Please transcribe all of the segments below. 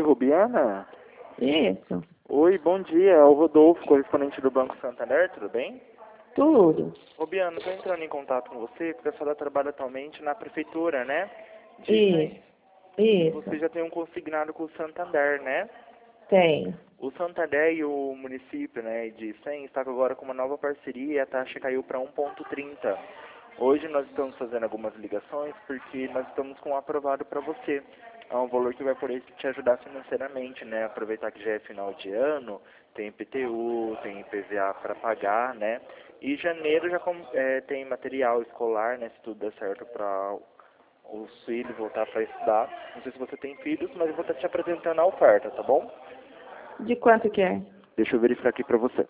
Rubiana? Isso, Oi, bom dia. É o Rodolfo, correspondente do Banco Santander, tudo bem? tudo. Rubiana, estou entrando em contato com você porque a senhora trabalha atualmente na prefeitura, né? De Isso, Itaim. Você isso, já tem um consignado com o Santander, né? tem. O Santander e o município, né, de Icém está agora com uma nova parceria e a taxa caiu para 1,30. Hoje nós estamos fazendo algumas ligações porque nós estamos com um aprovado para você. É um valor que vai poder te ajudar financeiramente, né? Aproveitar que já é final de ano, tem IPTU, tem IPVA para pagar, né? E janeiro já tem material escolar, né? Se tudo der certo para os filhos voltar para estudar. Não sei se você tem filhos, mas eu vou estar te apresentando a oferta, tá bom? De quanto que é? Deixa eu verificar aqui para você.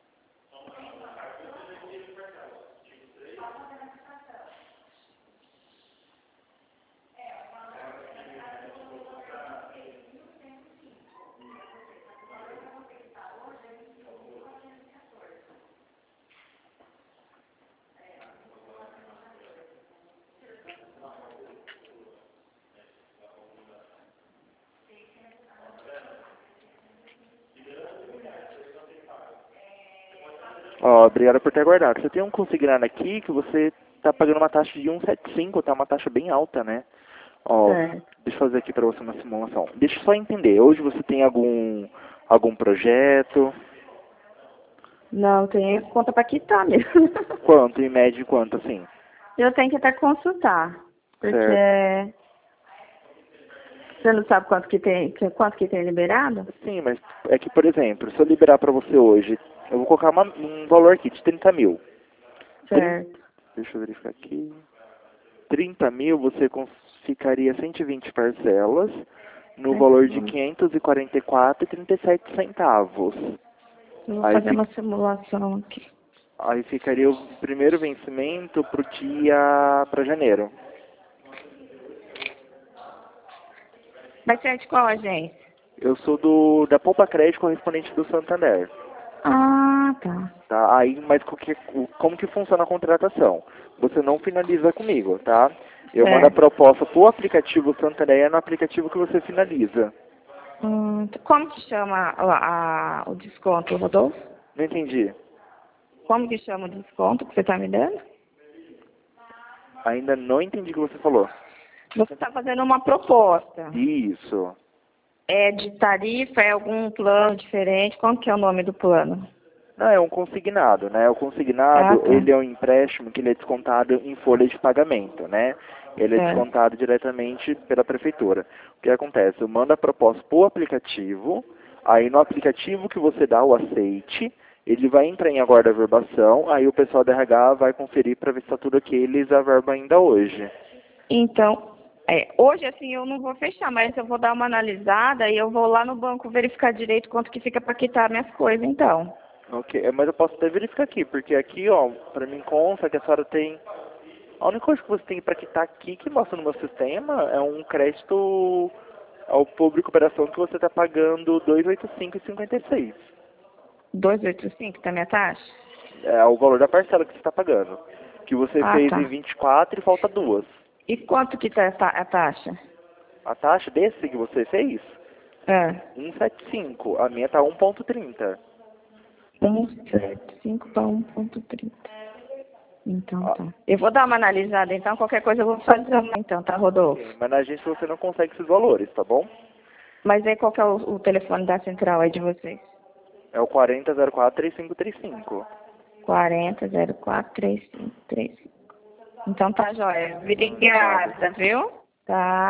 Ó, obrigado por ter aguardado. Você tem um consignado aqui que você está pagando uma taxa de 1,75, tá? Uma taxa bem alta, né? Ó, Certo. deixa eu fazer aqui para você uma simulação. Deixa eu só entender. Hoje você tem algum projeto? Não, tem conta para quitar mesmo. Quanto? Em média, quanto, assim? Eu tenho que até consultar, Certo. porque você não sabe quanto que tem liberado? Sim, mas é que, por exemplo, se eu liberar para você hoje, eu vou colocar um valor aqui de 30 mil. Certo. Deixa eu verificar aqui. 30 mil, você ficaria 120 parcelas no Ai, que valor de bom. 544,37 centavos. Eu vou Aí, fazer uma simulação aqui. aí ficaria o primeiro vencimento para janeiro. Vai ser de qual agência? Eu sou da Poupa Crédito, correspondente do Santander. Ah, tá. Tá? Aí, mas como que funciona a contratação? Você não finaliza comigo, tá? Eu mando a Certo. proposta pro aplicativo Santander, é no aplicativo que você finaliza. Como que chama o desconto, Rodolfo? Não entendi. Como que chama o desconto que você está me dando? Ainda não entendi o que você falou. Você está fazendo uma proposta. Isso. É de tarifa, é algum plano diferente? Como que é o nome do plano? Não, é um consignado, né? O Ah, consignado, tá. ele é um empréstimo que ele é descontado em folha de pagamento, né? Ele é Certo. descontado diretamente pela prefeitura. O que acontece? Eu mando a proposta pro aplicativo, aí no aplicativo que você dá o aceite, ele vai entrar em aguarda verbação, aí o pessoal da RH vai conferir para ver se está tudo ok, eles averbam ainda hoje. Então, hoje assim eu não vou fechar, mas eu vou dar uma analisada e eu vou lá no banco verificar direito quanto que fica para quitar minhas coisas, então. Ok, mas eu posso até verificar aqui, porque aqui, ó, para mim consta que a senhora tem. A única coisa que você tem para quitar aqui que mostra no meu sistema é um crédito ao público operação que você está pagando 285,56. 285, tá minha taxa? É o valor da parcela que você está pagando. Que você Ah, fez em tá. 24 e falta duas. E quanto que tá a taxa? A taxa desse que você fez? É. 1,75. A minha tá 1,30. 175 para 1,30. Então Ah, tá. Eu vou dar uma analisada, então qualquer coisa eu vou fazer então, tá, Rodolfo? ok. Mas na agência você não consegue esses valores, tá bom? Mas aí qual que é o telefone da central aí de vocês? É o 4004-3535. 40 04 3535. Então tá, joia. Nada. Obrigada, viu? Tá.